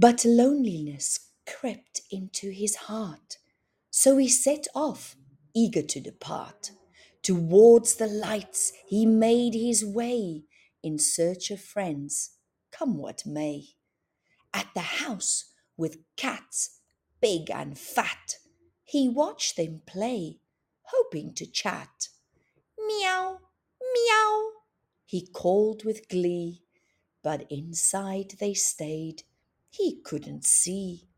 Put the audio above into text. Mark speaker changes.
Speaker 1: But loneliness crept into his heart, so he set off, eager to depart. Towards the lights he made his way, in search of friends, come what may. At the house with cats, big and fat, he watched them play, hoping to chat. Meow, meow, he called with glee, but inside they stayed, he couldn't see.